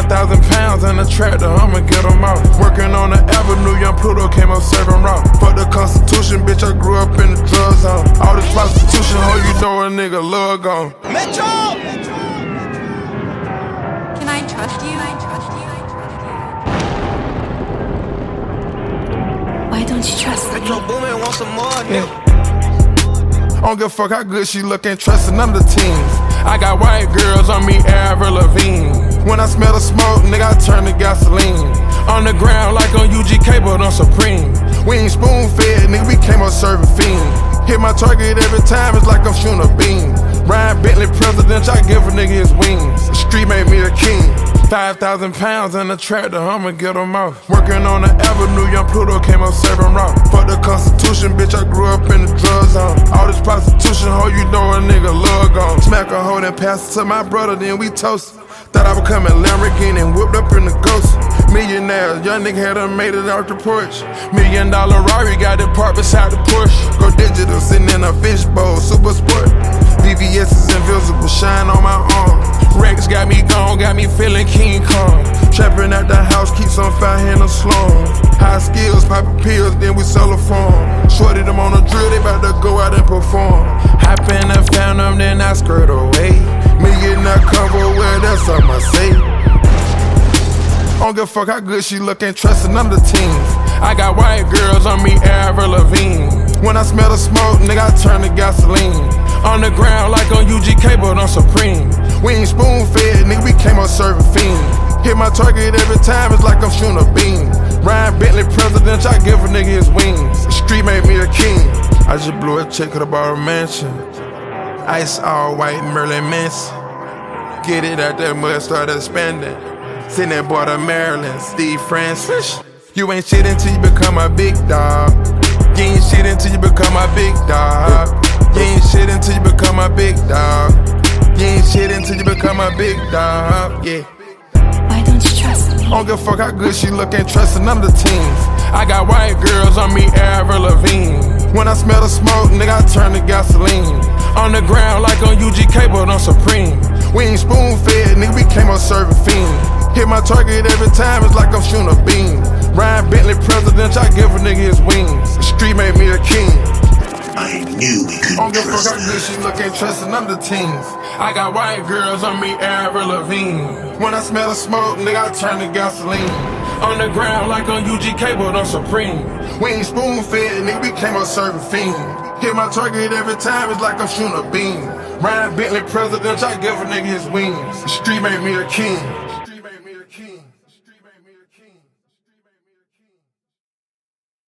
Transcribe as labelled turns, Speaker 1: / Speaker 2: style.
Speaker 1: 5,000 pounds in the tractor, I'ma get them out. Working on the avenue, young Pluto came up serving raw. Fuck the Constitution, bitch, I grew up in the drug zone. All this prostitution, hoe, you know a nigga love gone.
Speaker 2: Metro!
Speaker 3: Can I trust you? Why don't you trust me?
Speaker 2: Metro Boomin want some more, nigga.
Speaker 1: I don't give a fuck how good she look, ain't trusting none of the teams. I got white girls on me, Avril Lavigne. When I smell the smoke, nigga, I turn to gasoline. On the ground like on UGK, but on Supreme. We ain't spoon-fed, nigga, we came up serving fiends. Hit my target every time, it's like I'm shooting a beam. Ryan Bentley president, I give a nigga his wings. The street made me a king. 5,000 pounds in the tractor, I'ma get them out. Working on the avenue, young Pluto came up serving raw. Fuck the Constitution, bitch, I grew up in the drug zone. All this prostitution, hoe, you know a nigga love gone. Smack a hoe, then pass it to my brother, then we toast. Thought I was coming Lamborghini and whipped up in the Ghost. Millionaire, young nigga had done made it out the porch. $1 million Rari got it parked beside the Porsche. Go digital, sitting in a fishbowl, super sport. VVS is invisible, shine on my arm. Rex got me gone, got me feeling King Kong. Trapping at the house, keeps on fire in the slum. High skills, popping pills, then we sell a farm. Shorty them on the drill, they bout to go out and perform. Hop in the Phantom, then I skirt away. Me getting that cover, well, that's something I say. I don't give a fuck how good she look, ain't trusting none of the teams. I got white girls on me, Avril Lavigne. When I smell the smoke, nigga, I turn to gasoline. On the ground like on UGK, but on Supreme. We ain't spoon-fed, nigga, we came up serving fiends. Hit my target every time, it's like I'm shooting a beam. Ryan Bentley president, I give a nigga his wings. The street made me a king. I just blew a check, could've bought a mansion. Ice all white, Merlin Manson. Get it out that mud, started expanding. Sitting at border Maryland, Steve Francis. You ain't shit until you become a big dog. You ain't shit until you become a big dog. You ain't shit until you become a big dog. You ain't shit until you become a big dog, yeah.
Speaker 3: Why don't you trust me?
Speaker 1: I don't give a fuck how good she look, ain't trusting none of the teams. I got white girls on me, Avril Lavigne. When I smell the smoke, nigga, I turn to gasoline. On the ground like on UGK, but on Supreme. We ain't spoon-fed, nigga, we came up serving fiends. Hit my target every time, it's like I'm shooting a beam. Ryan Bentley president, I give a nigga his wings. The street made me a king.
Speaker 4: I knew we couldn't trust her.
Speaker 1: I don't give a fuck how good she look, ain't trusting none of the teams. I got white girls on me, Avril Lavigne. When I smell the smoke, nigga, I turn to gasoline. On the ground like on UGK, but on Supreme. We ain't spoon-fed, nigga, we came up serving fiends. Hit my target every time, it's like I'm shooting a beam. Ryan Bentley president, I give a nigga his wings. The street made me a king.